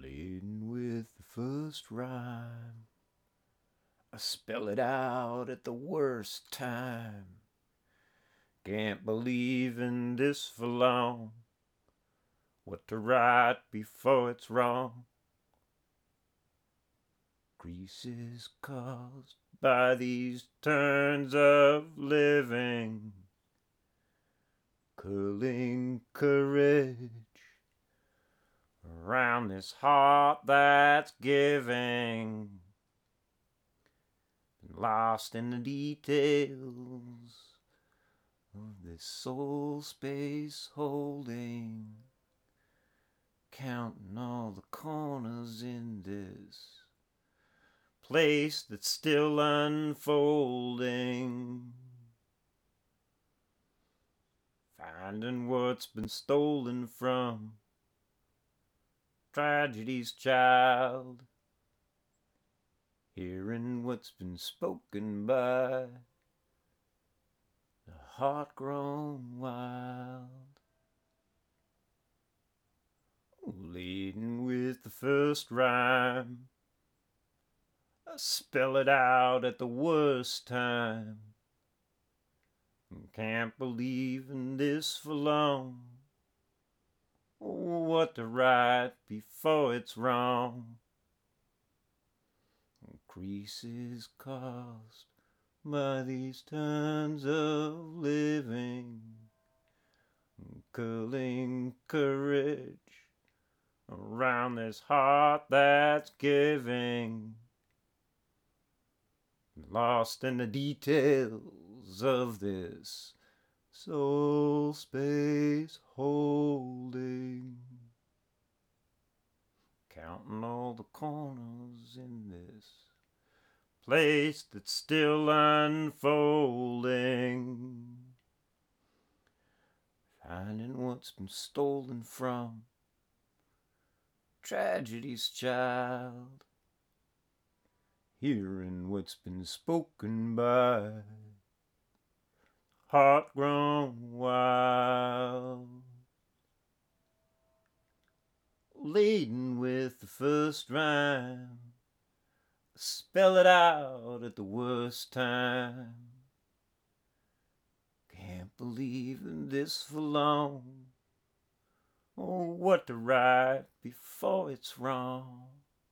Laden with the first rhyme, I spell it out at the worst time. Can't believe in this for long. What to write before it's wrong. Creases caused by these turns of living, curling courage around this heart that's giving, been lost in the details of this soul space holding, counting all the corners in this place that's still unfolding, finding what's been stolen from tragedy's child, hearing what's been spoken by the heart grown wild. Laden with the first rhyme, I spell it out at the worst time. Can't believe in this for long. What to write before it's wrong. Creases caused by these turns of living, curling courage around this heart that's giving, lost in the details of this soul space holding, counting all the corners in this place that's still unfolding, finding what's been stolen from tragedy's child, hearing what's been spoken by heart grown wild. Laden with the first rhyme, spell it out at the worst time. Can't believe in this for long. Oh, what to write before it's wrong.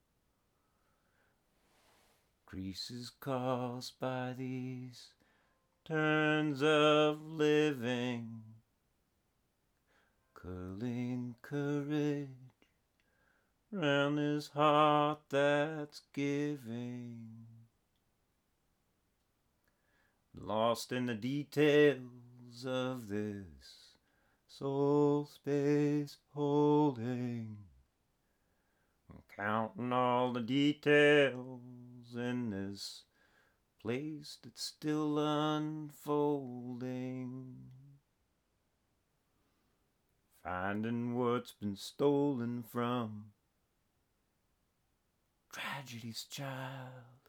Creases caused by these turns of living, curling courage round this heart that's giving, lost in the details of this soul space holding, counting all the details in this place that's still unfolding, finding what's been stolen from tragedy's child.